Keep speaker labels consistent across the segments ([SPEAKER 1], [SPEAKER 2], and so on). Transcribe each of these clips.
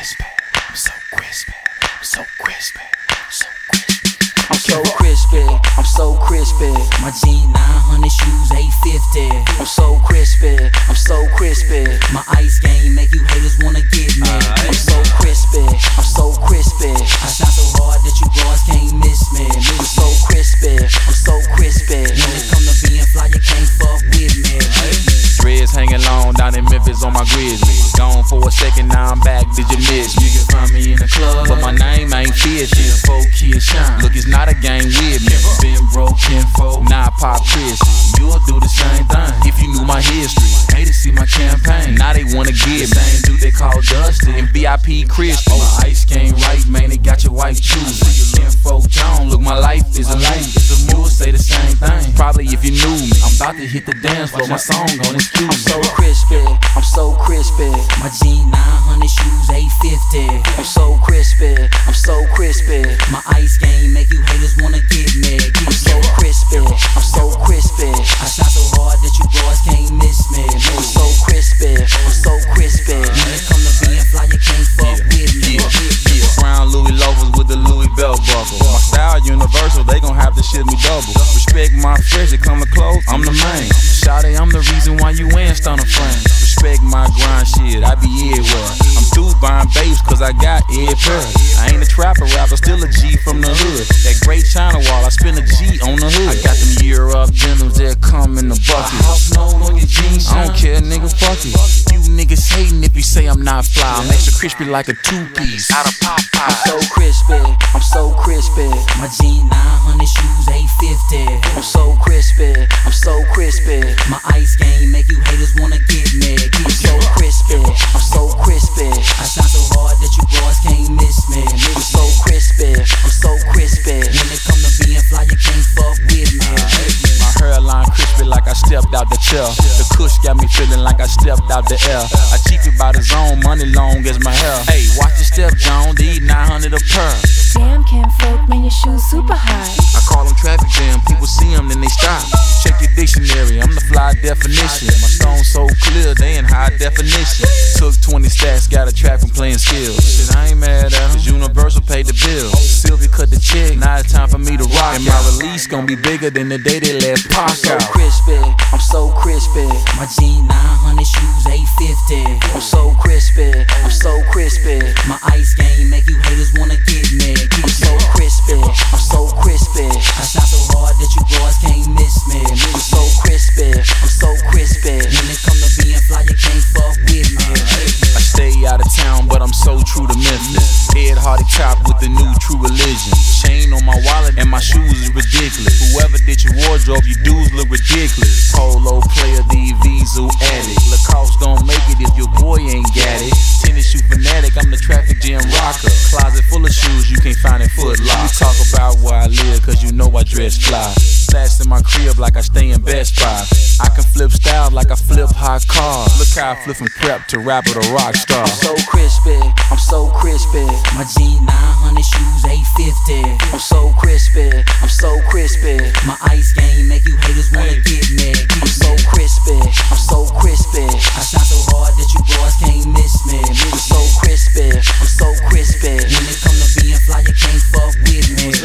[SPEAKER 1] crispy. I'm so crispy. I'm so crispy. I'm so crispy.
[SPEAKER 2] I'm so crispy, I'm so crispy. My G900 shoes 850. I'm so crispy, I'm so crispy. My ice game make you haters wanna get me. I'm so crispy, I'm so crispy. I shine so hard that you boys can't miss me. I'm so crispy, I'm so crispy. When it come to being fly, you can't fuck with me.
[SPEAKER 1] Dreads hanging long down in Memphis on my grizzly. Gone for a second, now I'm back. Did you miss me? You can find me in the club, but my name ain't 50. 4 kids shine. Look, it's not a game with me. Been broke, kinfolk, now I pop Chris. You'll do the same thing if you knew my history. Hate to see my campaign, now they wanna get me. Same dude they call Dusty and VIP Chris. Oh, my ice game right, man, they got your wife choosing. Kinfolk John, look, my life is a movie. You'll say the same thing, probably if you knew me. I'm about to hit the dance floor, my song gon' excuse me.
[SPEAKER 2] I'm so crispy, I'm so crispy. My G900 shoes 850. I'm so crispy, I'm so crispy. My ice game make you haters wanna get me. I'm so crispy, I'm so crispy. I shine so hard that you boys can't miss me. I'm so crispy, I'm so crispy. When it come to being fly, you can't fuck with me.
[SPEAKER 1] Brown Louis loafers with the Louis belt buckle. My style universal, they gon' have to shit me double. Respect my fresh, it come to clothes, I'm the main. Shawty, I'm the reason why you in stunner frame. Respect my grind shit, I be everywhere. I'm through buying babes cause I got every pair. I ain't a trapper rapper, still a G from the hood. That great China wall, I spend a G on the hood. I got them year up denims that come in the bucket. House known on your jeans, I don't care, nigga, fuck it. You niggas hating if you say I'm not fly. I'm extra crispy like a 2-piece out of Popeye.
[SPEAKER 2] I'm so crispy, I'm so crispy. My G900 shoes 850. I'm so crispy, I'm so crispy. My ice game make you haters wanna get me. I'm so crispy, I'm so crispy. I shine so hard that you boys can't miss me. I'm so crispy, I'm so crispy. When it come to being fly, you can't fuck with me.
[SPEAKER 1] My hairline crispy like I stepped out the chair. The kush got me feeling like I stepped out the air. I cheap it by the zone, money long as my hair. Hey, watch your step, John, these 900 a pair.
[SPEAKER 3] Damn, kinfolk, man, your shoes super high.
[SPEAKER 1] I call them traffic jam, people see them, then they stop. Check your dictionary, I'm the fly definition. My stone's so clear, they in high definition. Took 20 stats, got a track from playing skills. Shit, I ain't mad at them, cause Universal paid the bill. Sylvia cut the check, now it's time for me to rock. And my release gon' be bigger than the day they let pop
[SPEAKER 2] I'm so
[SPEAKER 1] out.
[SPEAKER 2] crispy, I'm so crispy. My G900 shoes 850. I'm so crispy, I'm so crispy. My ice game make you haters wanna get me. I'm so crispy, I'm so crispy. I shine so hard that you boys can't miss me. I'm so crispy, I'm so crispy. When it come to being fly, you can't fuck with me.
[SPEAKER 1] I stay out of town, but I'm so true to Memphis. Ed Hardy top with the new true religion. Chain on my wallet and my shoes is ridiculous. Whoever did your wardrobe, you dudes look ridiculous. Polo player, the Vizu addict. Lacoste don't make it if your boy ain't got it. Tennis shoe fanatic, I'm the traffic jam rocker. Closet full of shoes, you can't find it Foot Locker. We talk about where I live, cause you know I dress fly. Stashed in my crib like I stay in Best Buy. I can flip styles like I flip hot cars. Look how I flip from prep to rapper to rock star.
[SPEAKER 2] I'm so crispy, I'm so crispy. My G900 shoes 850. I'm so crispy, I'm so crispy. My ice game make you haters wanna get me. I'm so crispy, I'm so crispy. I shine so hard that you boys can't miss me. I'm so crispy, I'm so crispy. When it come to being fly, you can't fuck with me.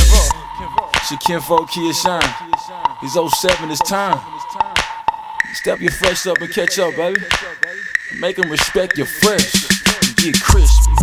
[SPEAKER 1] Shit, Kinfolk Kid Shine. He's 07, it's time. Step your fresh up and catch up, baby. Make them respect your fresh. Get crispy.